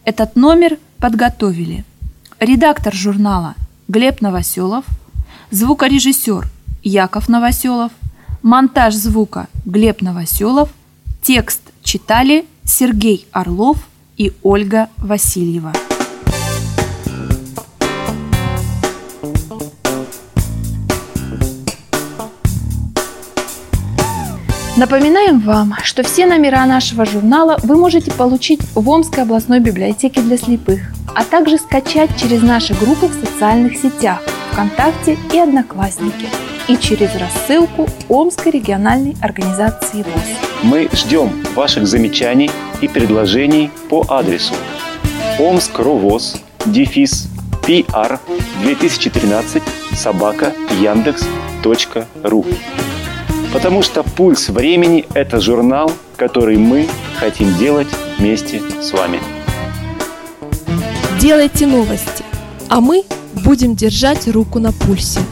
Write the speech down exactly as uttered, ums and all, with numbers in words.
Этот номер подготовили редактор журнала Глеб Новоселов, звукорежиссер Яков Новоселов, монтаж звука Глеб Новоселов, текст читали Сергей Орлов и Ольга Васильева. Напоминаем вам, что все номера нашего журнала вы можете получить в Омской областной библиотеке для слепых, а также скачать через наши группы в социальных сетях ВКонтакте и Одноклассники и через рассылку Омской региональной организации ВОС. Мы ждем ваших замечаний и предложений по адресу омскровоз дефис пр две тысячи тринадцать собака яндекс точка ру. Потому что «Пульс времени» – это журнал, который мы хотим делать вместе с вами. Делайте новости, а мы будем держать руку на пульсе.